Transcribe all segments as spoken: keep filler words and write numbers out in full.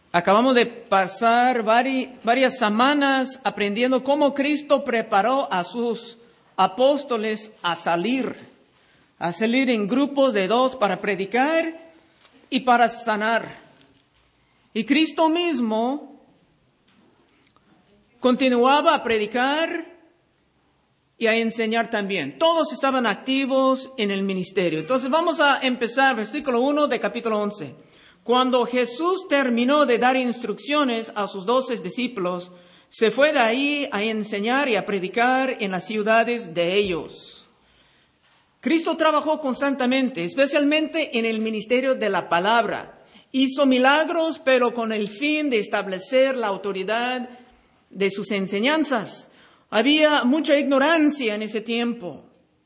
Acabamos de pasar vari, varias semanas aprendiendo cómo Cristo preparó a sus apóstoles a salir, a salir en grupos de dos para predicar y para sanar. Y Cristo mismo continuaba a predicar y a enseñar también. Todos estaban activos en el ministerio. Entonces vamos a empezar, versículo uno de capítulo once. Cuando Jesús terminó de dar instrucciones a sus doce discípulos, se fue de ahí a enseñar y a predicar en las ciudades de ellos. Cristo trabajó constantemente, especialmente en el ministerio de la palabra. Hizo milagros, pero con el fin de establecer la autoridad de sus enseñanzas. Había mucha ignorancia en ese tiempo.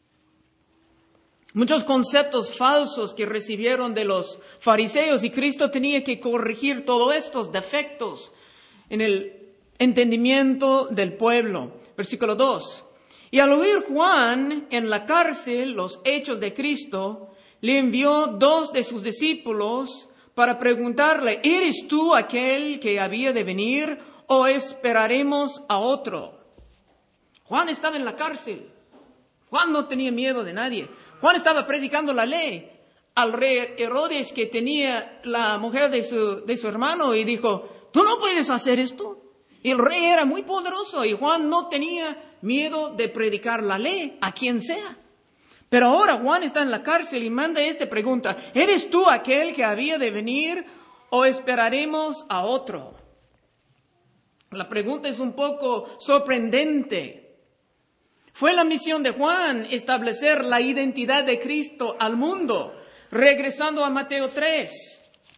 Muchos conceptos falsos que recibieron de los fariseos, y Cristo tenía que corregir todos estos defectos en el entendimiento del pueblo. Versículo dos. Y al oír Juan en la cárcel los hechos de Cristo, le envió dos de sus discípulos para preguntarle: ¿eres tú aquel que había de venir o esperaremos a otro? Juan estaba en la cárcel. Juan no tenía miedo de nadie. Juan estaba predicando la ley al rey Herodes, que tenía la mujer de su, de su hermano, y dijo: tú no puedes hacer esto. Y el rey era muy poderoso y Juan no tenía miedo de predicar la ley a quien sea. Pero ahora Juan está en la cárcel y manda esta pregunta: ¿eres tú aquel que había de venir o esperaremos a otro? La pregunta es un poco sorprendente. Fue la misión de Juan establecer la identidad de Cristo al mundo. Regresando a Mateo tres.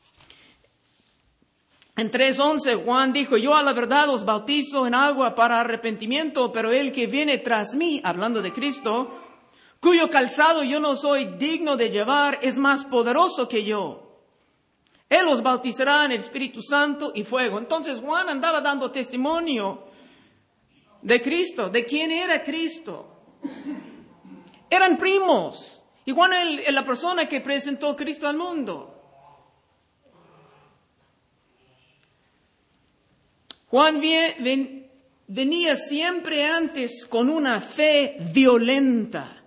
En tres once Juan dijo: yo a la verdad os bautizo en agua para arrepentimiento, pero el que viene tras mí, hablando de Cristo, cuyo calzado yo no soy digno de llevar, es más poderoso que yo. Él os bautizará en el Espíritu Santo y fuego. Entonces Juan andaba dando testimonio de Cristo, de quién era Cristo. Eran primos. Y Juan es la persona que presentó a Cristo al mundo. Juan venía siempre antes con una fe violenta.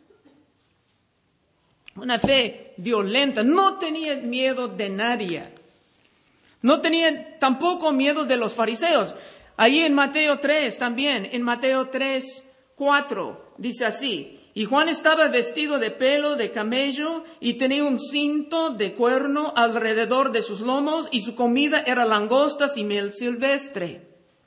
Una fe violenta. No tenía miedo de nadie. No tenía tampoco miedo de los fariseos. Ahí en Mateo tres también, en Mateo tres, cuatro, dice así: y Juan estaba vestido de pelo de camello y tenía un cinto de cuerno alrededor de sus lomos, y su comida era langostas y miel silvestre.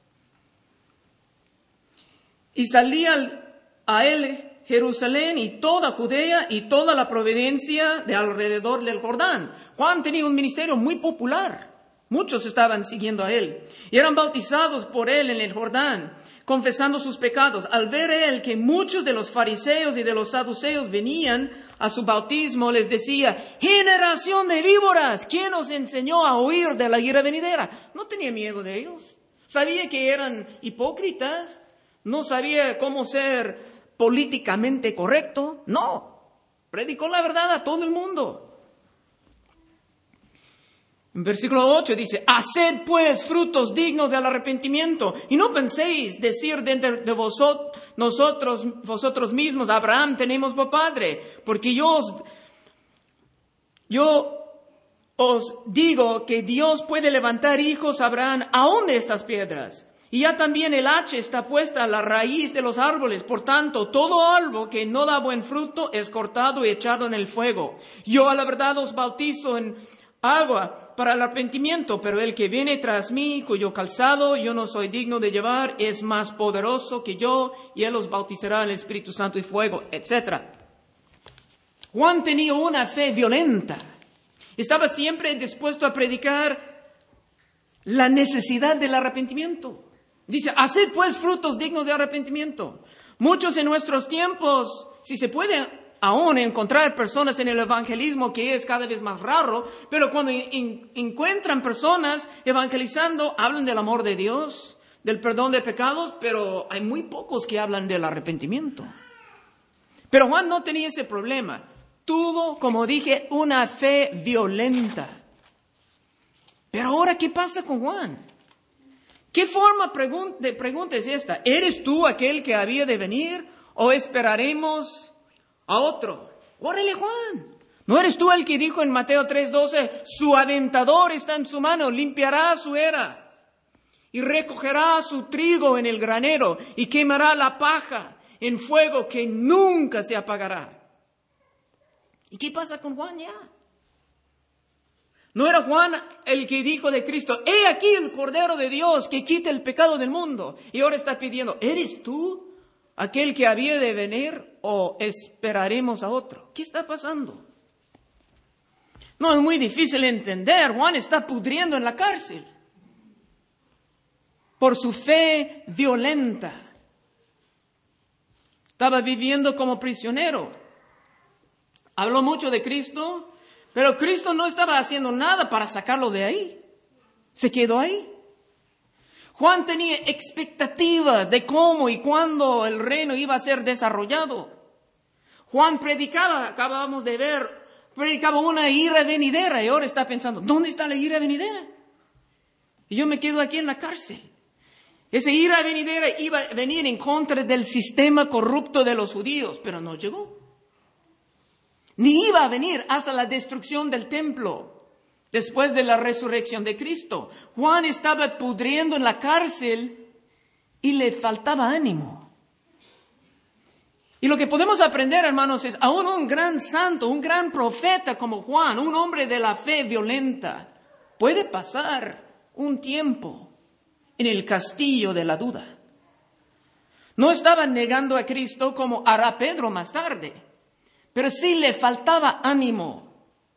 Y salía a él Jerusalén y toda Judea y toda la provincia de alrededor del Jordán. Juan tenía un ministerio muy popular. Muchos estaban siguiendo a él y eran bautizados por él en el Jordán, confesando sus pecados. Al ver él que muchos de los fariseos y de los saduceos venían a su bautismo, les decía: generación de víboras, ¿quién os enseñó a huir de la ira venidera? No tenía miedo de ellos. Sabía que eran hipócritas. No sabía cómo ser políticamente correcto. No, predicó la verdad a todo el mundo. En versículo ocho dice: haced pues frutos dignos del arrepentimiento, y no penséis decir de, de vosotros, nosotros, vosotros mismos: Abraham tenemos por padre, porque yo os, yo os digo que Dios puede levantar hijos a Abraham aún de estas piedras. Y ya también el hacha está puesta a la raíz de los árboles. Por tanto, todo árbol que no da buen fruto es cortado y echado en el fuego. Yo a la verdad os bautizo en agua para el arrepentimiento, pero el que viene tras mí, cuyo calzado yo no soy digno de llevar, es más poderoso que yo, y él os bautizará en el Espíritu Santo y fuego, etcétera. Juan tenía una fe violenta. Estaba siempre dispuesto a predicar la necesidad del arrepentimiento. Dice: haced pues frutos dignos de arrepentimiento. Muchos en nuestros tiempos, si se puede aún encontrar personas en el evangelismo, que es cada vez más raro, pero cuando in, encuentran personas evangelizando, hablan del amor de Dios, del perdón de pecados, pero hay muy pocos que hablan del arrepentimiento. Pero Juan no tenía ese problema. Tuvo, como dije, una fe violenta. Pero ahora, ¿qué pasa con Juan? ¿Qué forma de pregunta es esta? ¿Eres tú aquel que había de venir o esperaremos a otro? Órale, Juan. ¿No eres tú el que dijo en Mateo tres doce, su aventador está en su mano, limpiará su era y recogerá su trigo en el granero y quemará la paja en fuego que nunca se apagará? ¿Y qué pasa con Juan ya? ¿No era Juan el que dijo de Cristo, he aquí el Cordero de Dios que quita el pecado del mundo? Y ahora está pidiendo, ¿eres tú aquel que había de venir o esperaremos a otro? ¿Qué está pasando? No, es muy difícil entender. Juan está pudriendo en la cárcel por su fe violenta. Estaba viviendo como prisionero. Habló mucho de Cristo, pero Cristo no estaba haciendo nada para sacarlo de ahí. Se quedó ahí. Juan tenía expectativas de cómo y cuándo el reino iba a ser desarrollado. Juan predicaba, acabamos de ver, predicaba una ira venidera y ahora está pensando, ¿dónde está la ira venidera? Y yo me quedo aquí en la cárcel. Esa ira venidera iba a venir en contra del sistema corrupto de los judíos, pero no llegó. Ni iba a venir hasta la destrucción del templo, después de la resurrección de Cristo. Juan estaba pudriendo en la cárcel y le faltaba ánimo. Y lo que podemos aprender, hermanos, es aún un gran santo, un gran profeta como Juan, un hombre de la fe violenta, puede pasar un tiempo en el castillo de la duda. No estaba negando a Cristo como hará Pedro más tarde, pero sí le faltaba ánimo.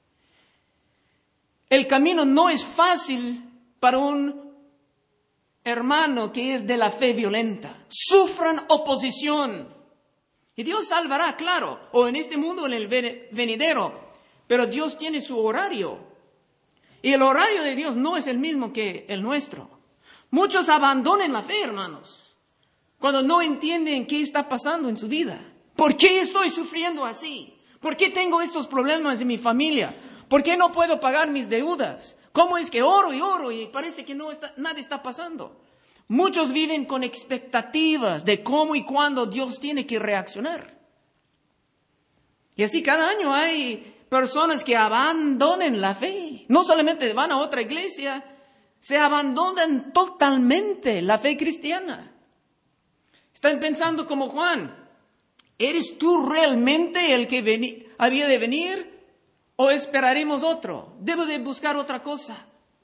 El camino no es fácil para un hermano que es de la fe violenta. Sufran oposición. Y Dios salvará, claro, o en este mundo o en el venidero. Pero Dios tiene su horario. Y el horario de Dios no es el mismo que el nuestro. Muchos abandonan la fe, hermanos, cuando no entienden qué está pasando en su vida. ¿Por qué estoy sufriendo así? ¿Por qué tengo estos problemas en mi familia? ¿Por qué no puedo pagar mis deudas? ¿Cómo es que oro y oro y parece que no está, nada está pasando? Muchos viven con expectativas de cómo y cuándo Dios tiene que reaccionar. Y así cada año hay personas que abandonan la fe. No solamente van a otra iglesia, se abandonan totalmente la fe cristiana. Están pensando como Juan, ¿eres tú realmente el que veni- había de venir o esperaremos otro? Debo de buscar otra cosa.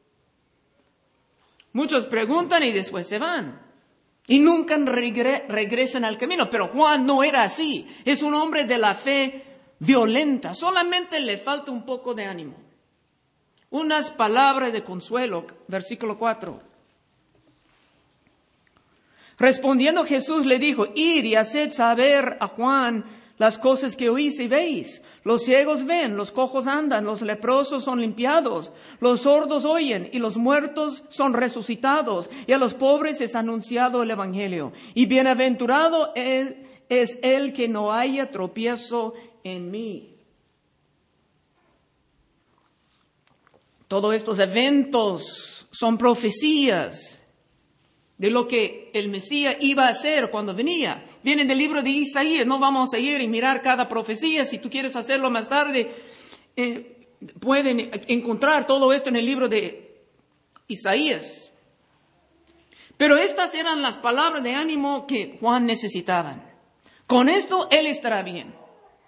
Muchos preguntan y después se van. Y nunca regre- regresan al camino. Pero Juan no era así. Es un hombre de la fe violenta. Solamente le falta un poco de ánimo. Unas palabras de consuelo. Versículo cuatro. Respondiendo Jesús le dijo, id y haced saber a Juan las cosas que oís y veis. Los ciegos ven, los cojos andan, los leprosos son limpiados, los sordos oyen y los muertos son resucitados. Y a los pobres es anunciado el evangelio. Y bienaventurado es, es el que no haya tropiezo en mí. Todos estos eventos son profecías de lo que el Mesías iba a hacer cuando venía. Vienen del libro de Isaías. No vamos a ir y mirar cada profecía. Si tú quieres hacerlo más tarde, eh, pueden encontrar todo esto en el libro de Isaías. Pero estas eran las palabras de ánimo que Juan necesitaba. Con esto él estará bien.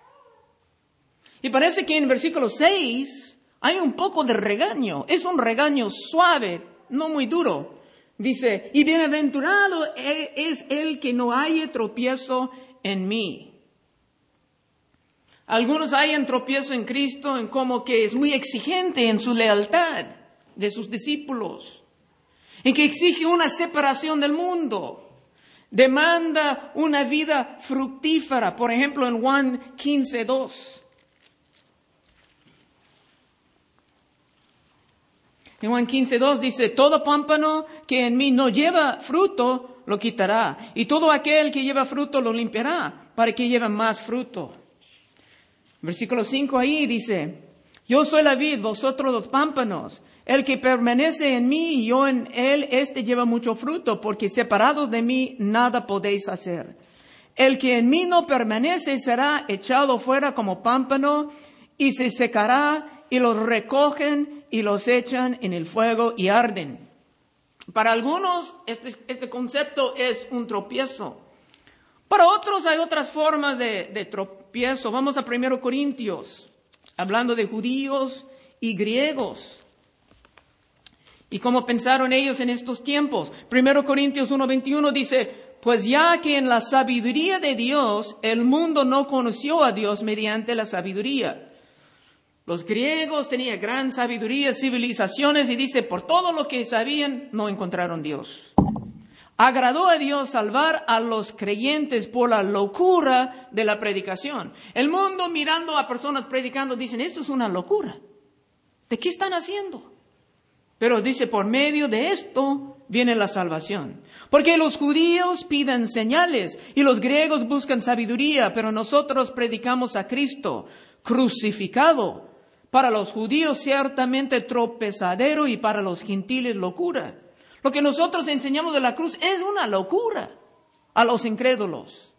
Y parece que en el versículo seis hay un poco de regaño. Es un regaño suave, no muy duro. Dice, y bienaventurado es el que no haya tropiezo en mí. Algunos hayan tropiezo en Cristo en como que es muy exigente en su lealtad de sus discípulos, en que exige una separación del mundo, demanda una vida fructífera. Por ejemplo, en Juan quince dos. En Juan quince dos dice, todo pámpano que en mí no lleva fruto, lo quitará. Y todo aquel que lleva fruto, lo limpiará, para que lleve más fruto. Versículo cinco ahí dice, Yo soy la vid, vosotros los pámpanos. El que permanece en mí y yo en él, éste lleva mucho fruto, porque separados de mí nada podéis hacer. El que en mí no permanece será echado fuera como pámpano y se secará, y los recogen y los echan en el fuego y arden. Para algunos este, este concepto es un tropiezo. Para otros hay otras formas de, de tropiezo. Vamos a primero Corintios, hablando de judíos y griegos. ¿Y cómo pensaron ellos en estos tiempos? primero Corintios uno veintiuno dice, pues ya que en la sabiduría de Dios el mundo no conoció a Dios mediante la sabiduría. Los griegos tenían gran sabiduría, civilizaciones, y dice, por todo lo que sabían, no encontraron Dios. Agradó a Dios salvar a los creyentes por la locura de la predicación. El mundo mirando a personas predicando, dicen, esto es una locura. ¿De qué están haciendo? Pero dice, por medio de esto viene la salvación. Porque los judíos piden señales y los griegos buscan sabiduría, pero nosotros predicamos a Cristo crucificado. Para los judíos ciertamente tropezadero y para los gentiles locura. Lo que nosotros enseñamos de la cruz es una locura a los incrédulos.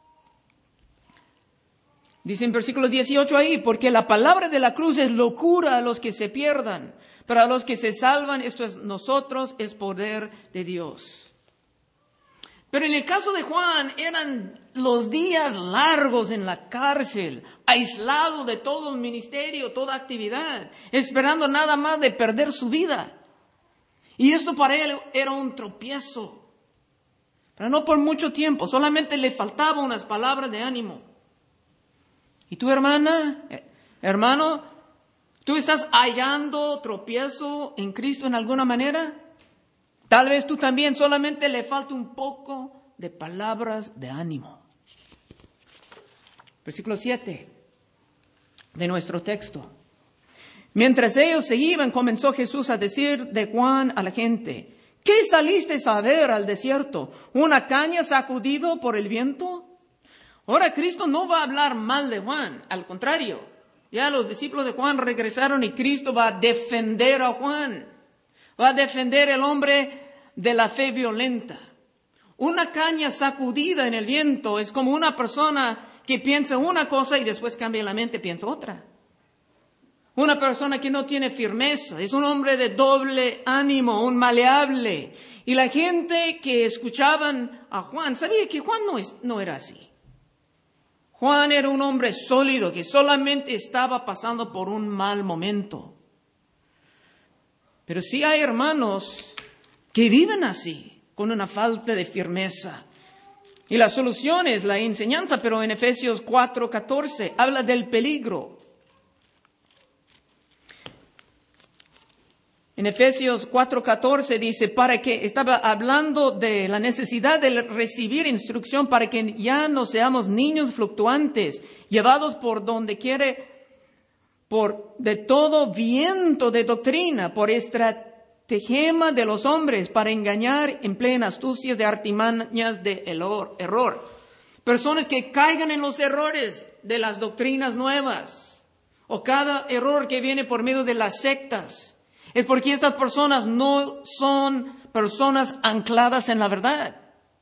Dice en versículo dieciocho ahí, porque la palabra de la cruz es locura a los que se pierdan, pero a los que se salvan, esto es nosotros, es poder de Dios. Pero en el caso de Juan, eran los días largos en la cárcel, aislado de todo el ministerio, toda actividad, esperando nada más de perder su vida. Y esto para él era un tropiezo. Pero no por mucho tiempo, solamente le faltaban unas palabras de ánimo. ¿Y tú, hermana, hermano, tú estás hallando tropiezo en Cristo en alguna manera? Tal vez tú también solamente le falta un poco de palabras de ánimo. Versículo siete de nuestro texto. Mientras ellos se iban, comenzó Jesús a decir de Juan a la gente, ¿qué salisteis a ver al desierto? ¿Una caña sacudido por el viento? Ahora Cristo no va a hablar mal de Juan, al contrario. Ya los discípulos de Juan regresaron y Cristo va a defender a Juan. Va a defender al hombre de la fe violenta. Una caña sacudida en el viento es como una persona que piensa una cosa y después cambia la mente y piensa otra. Una persona que no tiene firmeza, es un hombre de doble ánimo, un maleable. Y la gente que escuchaban a Juan sabía que Juan no, es, no era así. Juan era un hombre sólido que solamente estaba pasando por un mal momento. Pero sí hay hermanos que viven así, con una falta de firmeza. Y la solución es la enseñanza, pero en Efesios cuatro catorce habla del peligro. En Efesios cuatro catorce dice, para que, estaba hablando de la necesidad de recibir instrucción para que ya no seamos niños fluctuantes, llevados por donde quiere, por de todo viento de doctrina, por estratagema de los hombres, para engañar, emplean astucias de artimañas de error. Personas que caigan en los errores de las doctrinas nuevas, o cada error que viene por medio de las sectas. Es porque estas personas no son personas ancladas en la verdad.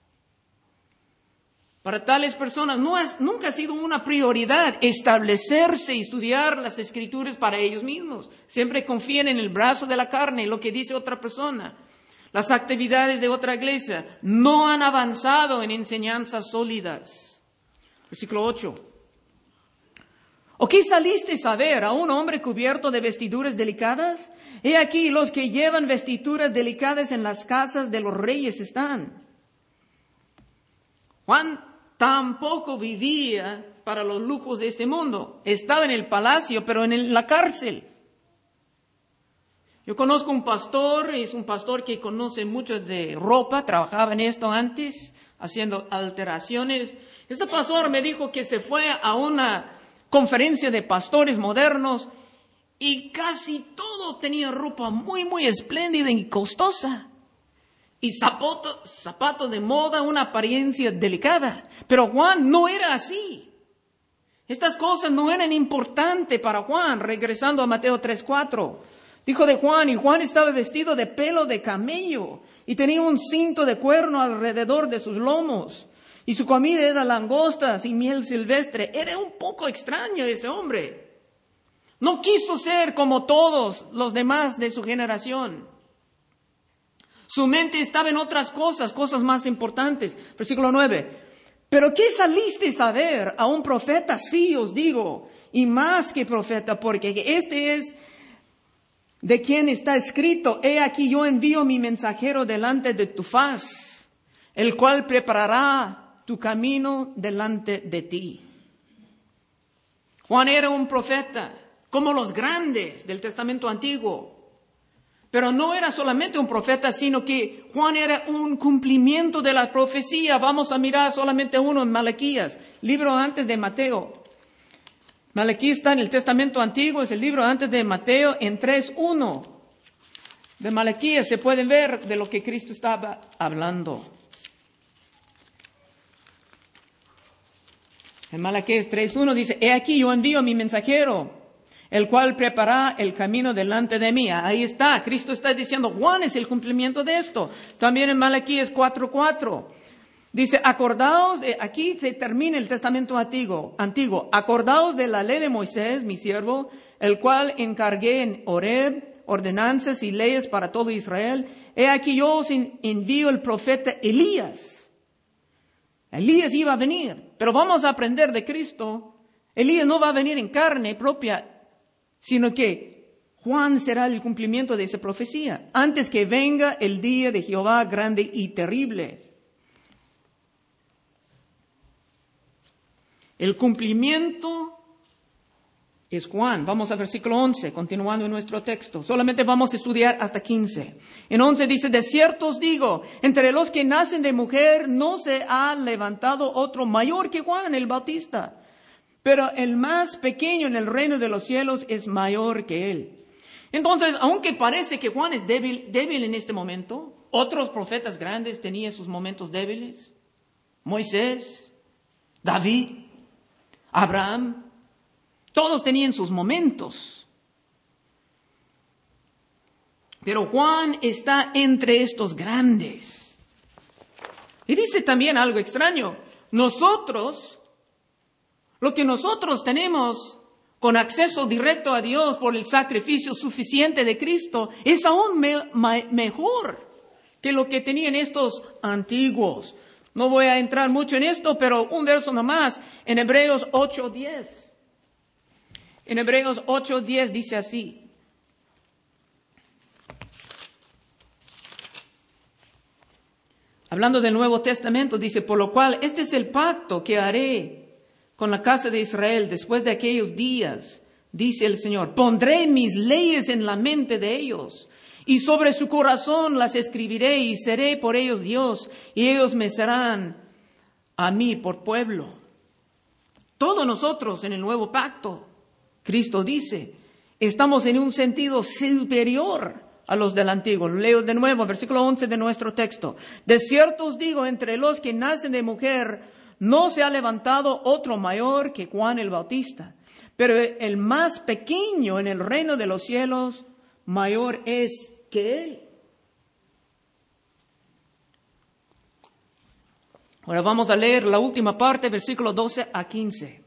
Para tales personas no es, nunca ha sido una prioridad establecerse y estudiar las Escrituras para ellos mismos. Siempre confían en el brazo de la carne, lo que dice otra persona. Las actividades de otra iglesia no han avanzado en enseñanzas sólidas. Versículo ocho. ¿O qué salisteis a ver a un hombre cubierto de vestiduras delicadas? He aquí los que llevan vestiduras delicadas en las casas de los reyes están. Juan tampoco vivía para los lujos de este mundo. Estaba en el palacio, pero en la cárcel. Yo conozco un pastor, es un pastor que conoce mucho de ropa, trabajaba en esto antes, haciendo alteraciones. Este pastor me dijo que se fue a una conferencia de pastores modernos y casi todos tenían ropa muy, muy espléndida y costosa. Y zapatos, zapatos de moda, una apariencia delicada. Pero Juan no era así. Estas cosas no eran importantes para Juan, regresando a Mateo tres cuatro. Dijo de Juan, y Juan estaba vestido de pelo de camello y tenía un cinto de cuerno alrededor de sus lomos. Y su comida era langostas y miel silvestre. Era un poco extraño ese hombre. No quiso ser como todos los demás de su generación. Su mente estaba en otras cosas, cosas más importantes. Versículo nueve. ¿Pero qué salisteis a ver? A un profeta, sí os digo, y más que profeta, porque este es de quien está escrito: he aquí yo envío mi mensajero delante de tu faz, el cual preparará tu camino delante de ti. Juan era un profeta, como los grandes del Testamento Antiguo. Pero no era solamente un profeta, sino que Juan era un cumplimiento de la profecía. Vamos a mirar solamente uno en Malaquías, libro antes de Mateo. Malaquías está en el Testamento Antiguo, es el libro antes de Mateo, en tres uno. De Malaquías se puede ver de lo que Cristo estaba hablando. En Malaquías tres uno dice: he aquí yo envío a mi mensajero, el cual prepara el camino delante de mí. Ahí está, Cristo está diciendo, Juan es el cumplimiento de esto. También en Malaquías cuatro cuatro. Dice, acordaos, de, aquí se termina el Testamento antiguo, antiguo. Acordaos de la ley de Moisés, mi siervo, el cual encargué en Horeb, ordenanzas y leyes para todo Israel. He aquí yo os envío el profeta Elías. Elías iba a venir, pero vamos a aprender de Cristo. Elías no va a venir en carne propia, sino que Juan será el cumplimiento de esa profecía, antes que venga el día de Jehová grande y terrible. El cumplimiento es Juan. Vamos al versículo once, continuando en nuestro texto. Solamente vamos a estudiar hasta quince. En once dice, de cierto os digo, entre los que nacen de mujer no se ha levantado otro mayor que Juan el Bautista. Pero el más pequeño en el reino de los cielos es mayor que él. Entonces, aunque parece que Juan es débil, débil en este momento, otros profetas grandes tenían sus momentos débiles. Moisés, David, Abraham, todos tenían sus momentos. Pero Juan está entre estos grandes. Y dice también algo extraño. Nosotros... Lo que nosotros tenemos con acceso directo a Dios por el sacrificio suficiente de Cristo es aún me, me, mejor que lo que tenían estos antiguos. No voy a entrar mucho en esto, pero un verso nomás en Hebreos ocho diez. En Hebreos ocho diez dice así. Hablando del Nuevo Testamento, dice, por lo cual este es el pacto que haré con la casa de Israel después de aquellos días, dice el Señor. Pondré mis leyes en la mente de ellos y sobre su corazón las escribiré y seré por ellos Dios y ellos me serán a mí por pueblo. Todos nosotros en el nuevo pacto, Cristo dice, estamos en un sentido superior a los del antiguo. Leo de nuevo, versículo once de nuestro texto. De cierto os digo, entre los que nacen de mujer, no se ha levantado otro mayor que Juan el Bautista, pero el más pequeño en el reino de los cielos, mayor es que él. Ahora vamos a leer la última parte, versículos doce a quince.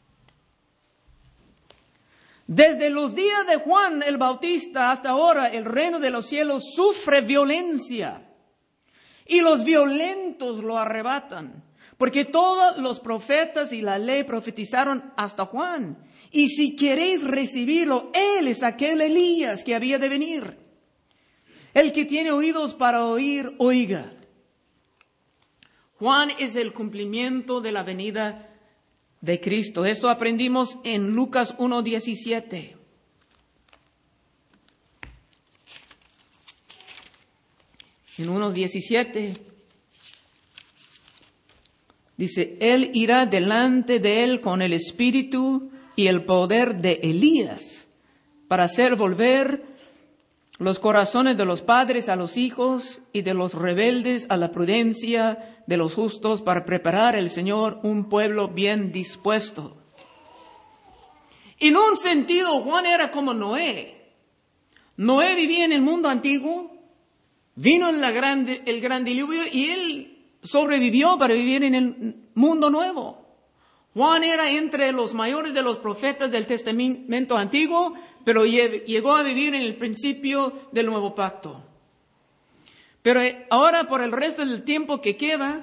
Desde los días de Juan el Bautista hasta ahora, el reino de los cielos sufre violencia y los violentos lo arrebatan. Porque todos los profetas y la ley profetizaron hasta Juan. Y si queréis recibirlo, él es aquel Elías que había de venir. El que tiene oídos para oír, oiga. Juan es el cumplimiento de la venida de Cristo. Esto aprendimos en Lucas uno diecisiete. En uno diecisiete. Dice, él irá delante de él con el espíritu y el poder de Elías para hacer volver los corazones de los padres a los hijos y de los rebeldes a la prudencia de los justos para preparar el Señor un pueblo bien dispuesto. En un sentido, Juan era como Noé. Noé vivía en el mundo antiguo, vino el gran, el gran diluvio y él sobrevivió para vivir en el mundo nuevo. Juan era entre los mayores de los profetas del Testamento Antiguo, pero llegó a vivir en el principio del nuevo pacto. Pero ahora, por el resto del tiempo que queda,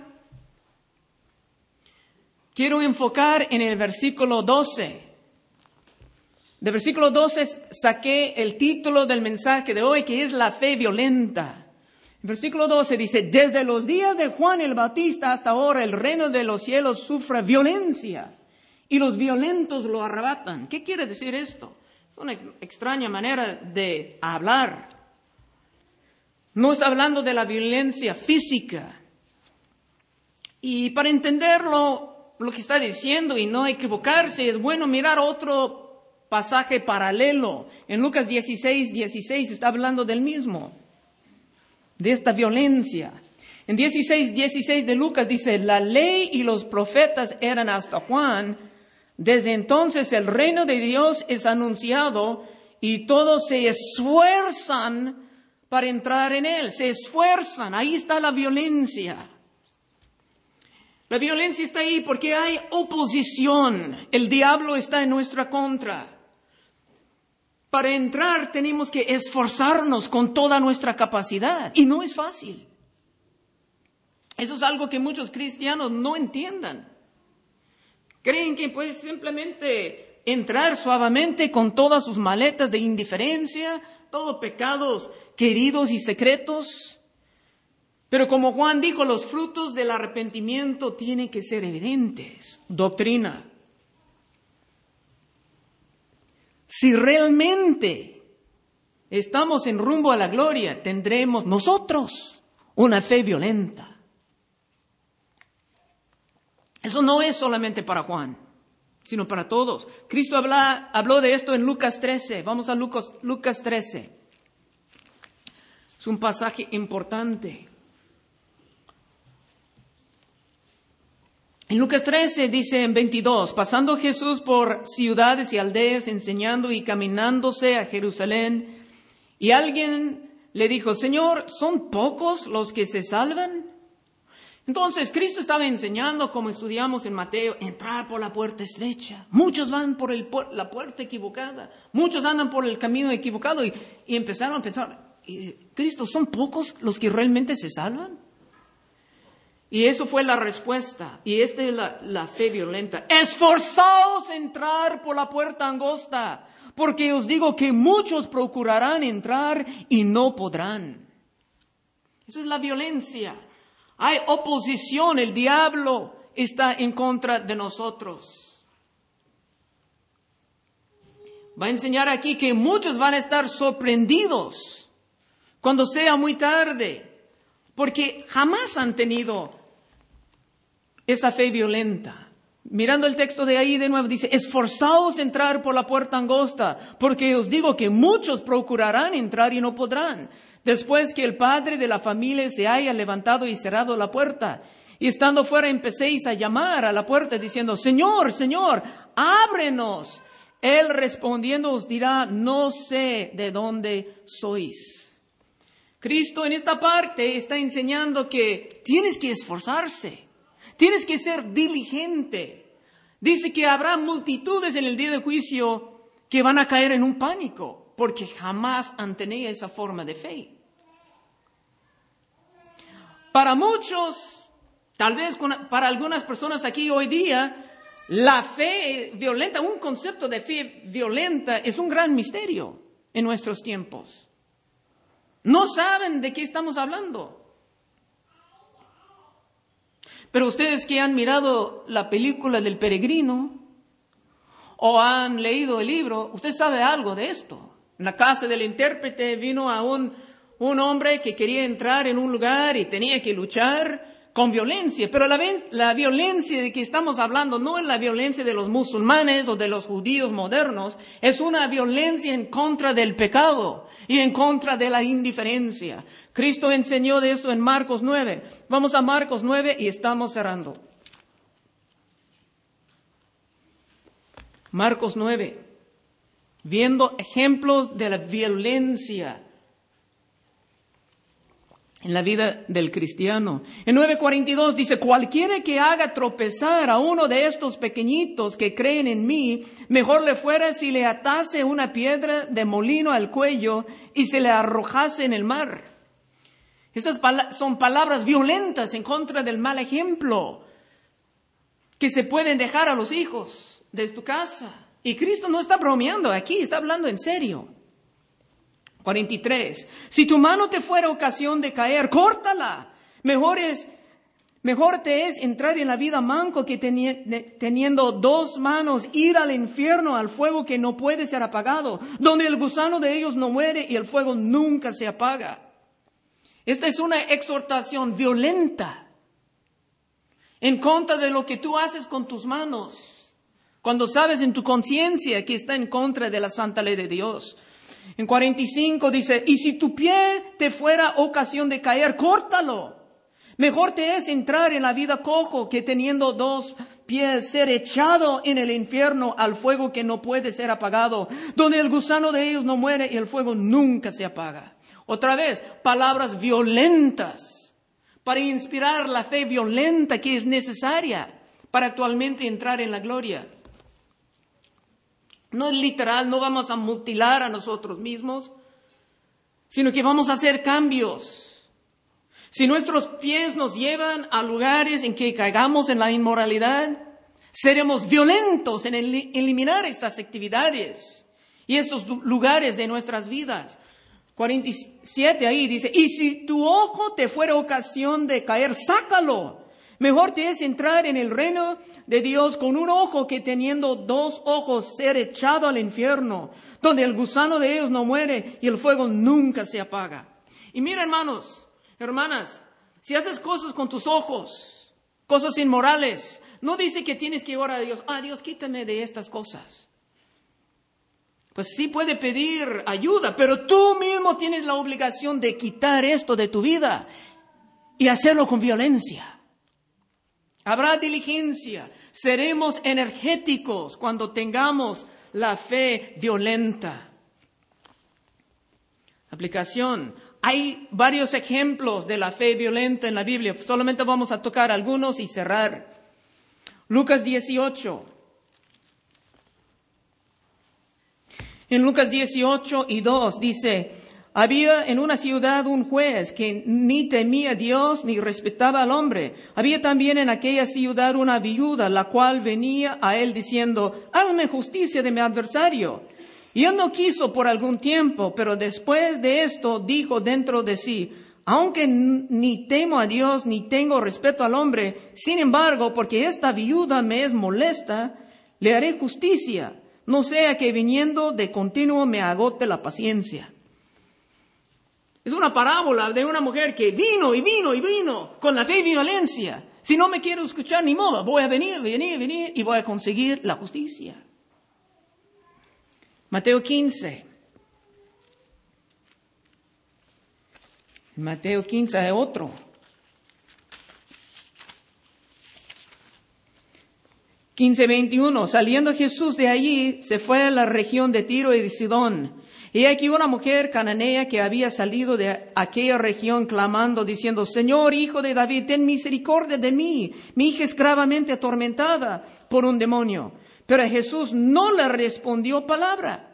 quiero enfocar en el versículo doce. Del versículo doce saqué el título del mensaje de hoy, que es la fe violenta. El versículo doce dice: desde los días de Juan el Bautista hasta ahora el reino de los cielos sufre violencia y los violentos lo arrebatan. ¿Qué quiere decir esto? Es una extraña manera de hablar. No está hablando de la violencia física. Y para entenderlo, lo que está diciendo y no equivocarse, es bueno mirar otro pasaje paralelo. En Lucas dieciséis, dieciséis está hablando del mismo, de esta violencia. En dieciséis, dieciséis de Lucas dice: la ley y los profetas eran hasta Juan. Desde entonces el reino de Dios es anunciado y todos se esfuerzan para entrar en él. Se esfuerzan. Ahí está la violencia. La violencia está ahí porque hay oposición. El diablo está en nuestra contra. Para entrar tenemos que esforzarnos con toda nuestra capacidad. Y no es fácil. Eso es algo que muchos cristianos no entiendan. Creen que puedes simplemente entrar suavemente con todas sus maletas de indiferencia, todos pecados queridos y secretos. Pero como Juan dijo, los frutos del arrepentimiento tienen que ser evidentes. Doctrina. Si realmente estamos en rumbo a la gloria, tendremos nosotros una fe violenta. Eso no es solamente para Juan, sino para todos. Cristo habla, habló de esto en Lucas trece. Vamos a Lucas, Lucas trece. Es un pasaje importante. En Lucas trece dice en veintidós: pasando Jesús por ciudades y aldeas, enseñando y caminándose a Jerusalén, y alguien le dijo: Señor, ¿son pocos los que se salvan? Entonces Cristo estaba enseñando, como estudiamos en Mateo, entrar por la puerta estrecha. Muchos van por el, la puerta equivocada, muchos andan por el camino equivocado y, y empezaron a pensar: Cristo, ¿son pocos los que realmente se salvan? Y eso fue la respuesta. Y esta es la, la fe violenta. Esforzaos en entrar por la puerta angosta, porque os digo que muchos procurarán entrar y no podrán. Eso es la violencia. Hay oposición. El diablo está en contra de nosotros. Va a enseñar aquí que muchos van a estar sorprendidos cuando sea muy tarde, porque jamás han tenido esa fe violenta. Mirando el texto de ahí de nuevo, dice: esforzaos a entrar por la puerta angosta, porque os digo que muchos procurarán entrar y no podrán. Después que el padre de la familia se haya levantado y cerrado la puerta, y estando fuera empecéis a llamar a la puerta diciendo: Señor, Señor, ábrenos. Él respondiendo os dirá: no sé de dónde sois. Cristo en esta parte está enseñando que tienes que esforzarse, tienes que ser diligente. Dice que habrá multitudes en el día de juicio que van a caer en un pánico, porque jamás han tenido esa forma de fe. Para muchos, tal vez para algunas personas aquí hoy día, la fe violenta, un concepto de fe violenta es un gran misterio en nuestros tiempos. No saben de qué estamos hablando. Pero ustedes que han mirado la película del Peregrino o han leído el libro, usted sabe algo de esto. En la casa del intérprete vino a un, un hombre que quería entrar en un lugar y tenía que luchar con violencia. Pero la, la violencia de que estamos hablando no es la violencia de los musulmanes o de los judíos modernos. Es una violencia en contra del pecado y en contra de la indiferencia. Cristo enseñó de esto en Marcos nueve. Vamos a Marcos nueve y estamos cerrando. Marcos nueve. viendo ejemplos de la violencia en la vida del cristiano. En nueve cuarenta y dos dice, cualquiera que haga tropezar a uno de estos pequeñitos que creen en mí, mejor le fuera si le atase una piedra de molino al cuello y se le arrojase en el mar. Esas pala- son palabras violentas en contra del mal ejemplo que se pueden dejar a los hijos de tu casa. Y Cristo no está bromeando aquí, está hablando en serio. cuarenta y tres. Si tu mano te fuera ocasión de caer, córtala. Mejor es, mejor te es entrar en la vida manco que teni- teniendo dos manos ir al infierno, al fuego que no puede ser apagado, donde el gusano de ellos no muere y el fuego nunca se apaga. Esta es una exhortación violenta en contra de lo que tú haces con tus manos, cuando sabes en tu conciencia que está en contra de la santa ley de Dios. En cuarenta y cinco dice, y si tu pie te fuera ocasión de caer, córtalo. Mejor te es entrar en la vida cojo que teniendo dos pies ser echado en el infierno al fuego que no puede ser apagado, donde el gusano de ellos no muere y el fuego nunca se apaga. Otra vez, palabras violentas para inspirar la fe violenta que es necesaria para actualmente entrar en la gloria. No es literal, no vamos a mutilar a nosotros mismos, sino que vamos a hacer cambios. Si nuestros pies nos llevan a lugares en que caigamos en la inmoralidad, seremos violentos en el- eliminar estas actividades y esos lugares de nuestras vidas. cuarenta y siete ahí dice, y si tu ojo te fuera ocasión de caer, sácalo. Mejor te es entrar en el reino de Dios con un ojo que teniendo dos ojos ser echado al infierno, donde el gusano de ellos no muere y el fuego nunca se apaga. Y mira, hermanos, hermanas, si haces cosas con tus ojos, cosas inmorales, no dice que tienes que orar a Dios, ah, Dios, quítame de estas cosas. Pues sí puede pedir ayuda, pero tú mismo tienes la obligación de quitar esto de tu vida y hacerlo con violencia. Habrá diligencia, seremos energéticos cuando tengamos la fe violenta. Aplicación. Hay varios ejemplos de la fe violenta en la Biblia. Solamente vamos a tocar algunos y cerrar. Lucas dieciocho. En Lucas dieciocho y dos dice, había en una ciudad un juez que ni temía a Dios ni respetaba al hombre. Había también en aquella ciudad una viuda, la cual venía a él diciendo, hazme justicia de mi adversario. Y él no quiso por algún tiempo, pero después de esto dijo dentro de sí, aunque ni temo a Dios ni tengo respeto al hombre, sin embargo, porque esta viuda me es molesta, le haré justicia, no sea que viniendo de continuo me agote la paciencia. Es una parábola de una mujer que vino y vino y vino con la fe y violencia. Si no me quiero escuchar, ni modo, voy a venir, venir, venir y voy a conseguir la justicia. Mateo quince. Mateo quince hay otro. quince veintiuno. Saliendo Jesús de allí, se fue a la región de Tiro y de Sidón. Y aquí una mujer cananea que había salido de aquella región clamando, diciendo, Señor, Hijo de David, ten misericordia de mí. Mi hija es gravemente atormentada por un demonio. Pero Jesús no le respondió palabra.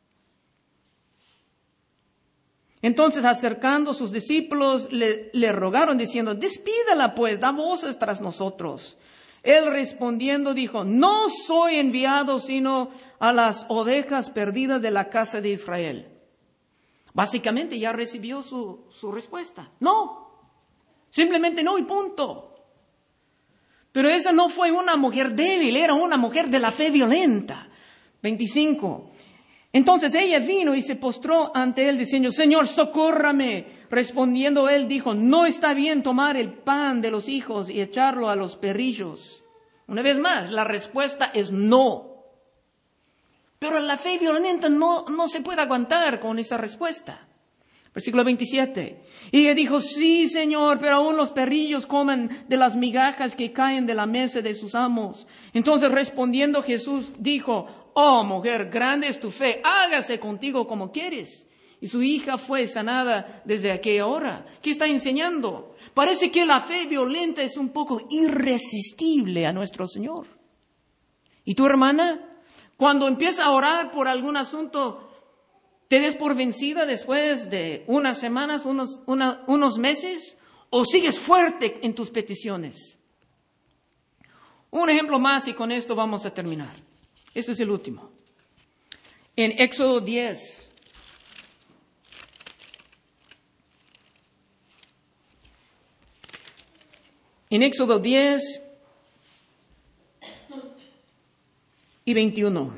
Entonces, acercando a sus discípulos, le, le rogaron diciendo, despídala pues, da voces tras nosotros. Él respondiendo dijo, no soy enviado sino a las ovejas perdidas de la casa de Israel. Básicamente ya recibió su, su respuesta. No, simplemente no y punto. Pero esa no fue una mujer débil, era una mujer de la fe violenta. veinticinco. Entonces ella vino y se postró ante él diciendo, Señor, socórrame. Respondiendo él dijo, no está bien tomar el pan de los hijos y echarlo a los perrillos. Una vez más, la respuesta es no. Pero la fe violenta no, no se puede aguantar con esa respuesta. Versículo veintisiete. Y ella dijo, sí, Señor, pero aún los perrillos comen de las migajas que caen de la mesa de sus amos. Entonces respondiendo Jesús dijo, oh mujer, grande es tu fe, hágase contigo como quieres. Y su hija fue sanada desde aquella hora. ¿Qué está enseñando? Parece que la fe violenta es un poco irresistible a nuestro Señor. ¿Y tu hermana? Cuando empieza a orar por algún asunto, ¿te des por vencida después de unas semanas, unos, una, unos meses? ¿O sigues fuerte en tus peticiones? Un ejemplo más y con esto vamos a terminar. Este es el último. En Éxodo diez. En Éxodo diez y veintiuno.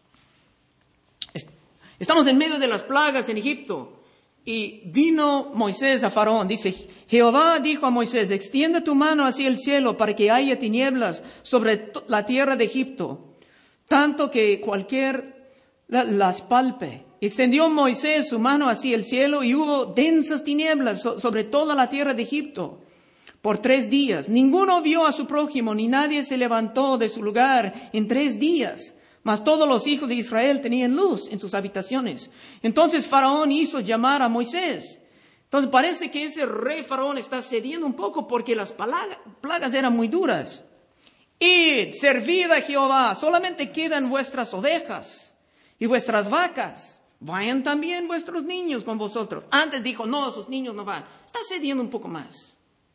Estamos en medio de las plagas en Egipto. Y vino Moisés a Faraón. Dice, Jehová dijo a Moisés, extiende tu mano hacia el cielo para que haya tinieblas sobre la tierra de Egipto, tanto que cualquier las palpe. Extendió Moisés su mano hacia el cielo y hubo densas tinieblas sobre toda la tierra de Egipto por tres días. Ninguno vio a su prójimo, ni nadie se levantó de su lugar en tres días. Mas todos los hijos de Israel tenían luz en sus habitaciones. Entonces Faraón hizo llamar a Moisés. Entonces parece que ese rey Faraón está cediendo un poco porque las plagas, plagas eran muy duras. Id, servid a Jehová, solamente quedan vuestras ovejas y vuestras vacas. Vayan también vuestros niños con vosotros. Antes dijo, no, sus niños no van. Está cediendo un poco más.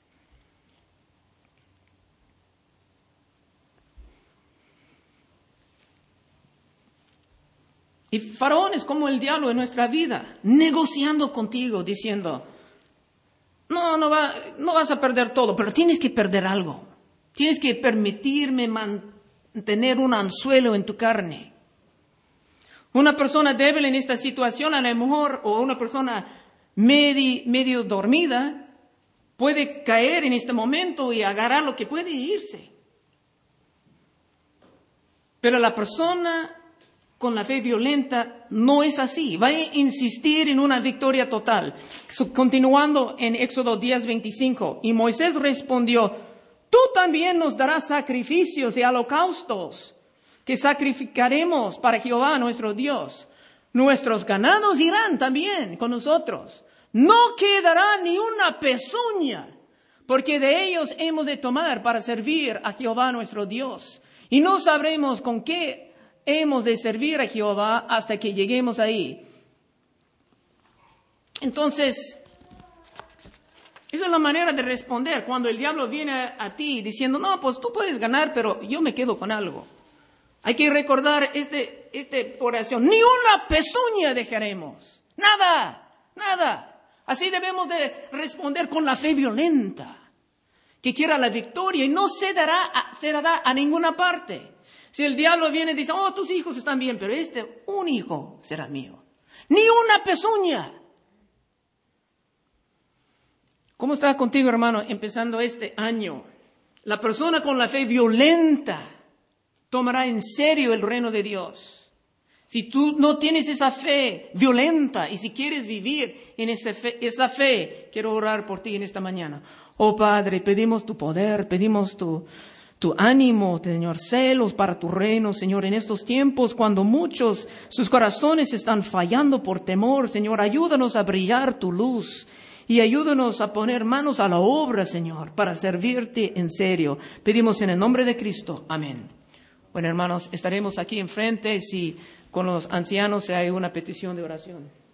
Y Faraón es como el diablo en nuestra vida, negociando contigo, diciendo, no, no, va, no vas a perder todo, pero tienes que perder algo. Tienes que permitirme mantener un anzuelo en tu carne. Una persona débil en esta situación, a lo mejor, o una persona medio, medio dormida, puede caer en este momento y agarrar lo que puede e irse. Pero la persona con la fe violenta no es así. Va a insistir en una victoria total. Continuando en Éxodo diez, veinticinco. Y Moisés respondió, tú también nos darás sacrificios y holocaustos que sacrificaremos para Jehová nuestro Dios. Nuestros ganados irán también con nosotros. No quedará ni una pezuña, porque de ellos hemos de tomar para servir a Jehová nuestro Dios. Y no sabremos con qué hemos de servir a Jehová hasta que lleguemos ahí. Entonces, esa es la manera de responder cuando el diablo viene a, a ti diciendo, no, pues tú puedes ganar, pero yo me quedo con algo. Hay que recordar este, este oración, ni una pezuña dejaremos. Nada, nada. Así debemos de responder con la fe violenta, que quiera la victoria y no se dará a, se dará a ninguna parte. Si el diablo viene y dice, oh, tus hijos están bien, pero este, un hijo será mío. Ni una pezuña. ¿Cómo está contigo, hermano, empezando este año? La persona con la fe violenta tomará en serio el reino de Dios. Si tú no tienes esa fe violenta y si quieres vivir en esa fe, esa fe, quiero orar por ti en esta mañana. Oh Padre, pedimos tu poder, pedimos tu... Tu ánimo, Señor, celos para tu reino, Señor, en estos tiempos cuando muchos sus corazones están fallando por temor, Señor, ayúdanos a brillar tu luz y ayúdanos a poner manos a la obra, Señor, para servirte en serio. Pedimos en el nombre de Cristo. Amén. Bueno, hermanos, estaremos aquí enfrente si con los ancianos hay una petición de oración.